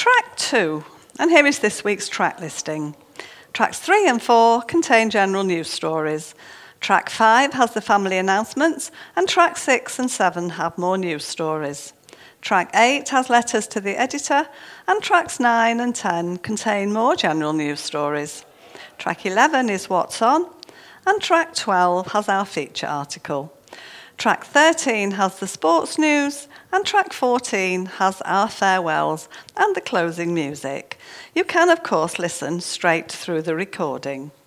Track 2, and here is this week's track listing. Tracks 3 and 4 contain general news stories. Track 5 has the family announcements, and track 6 and 7 have more news stories. Track 8 has letters to the editor, and tracks 9 and 10 contain more general news stories. Track 11 is What's On, and track 12 has our feature article. Track 13 has the sports news, and track 14 has our farewells and the closing music. You can, of course, listen straight through the recording.